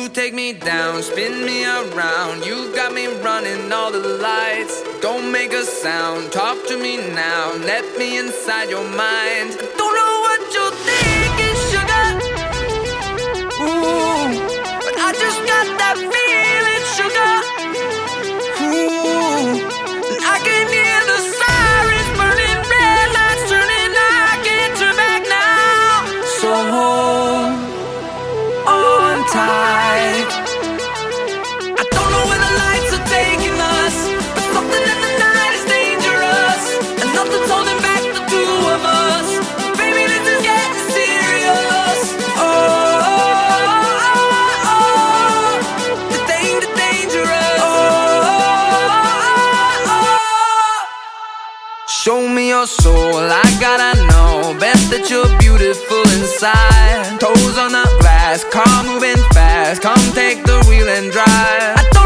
take me down, spin me around. You got me running all the lights. Don't make a sound, talk to me now. Let me inside your mind. I don't know what you're thinking, sugar. Ooh, but I just got that feeling, sugar. Ooh, and I can hear the sirens burning, red lights turning. I can't turn back now. So hold on tight. I don't know where the lights are taking us, but something in the night is dangerous, and nothing's holding back the two of us. Baby, this is getting serious. Oh, oh, oh, oh. The dangerous. Oh, oh, oh. Show me your soul, I gotta know. Bet that you're beautiful inside. Toes on the glass, car moving fast. Come take the wheel and drive.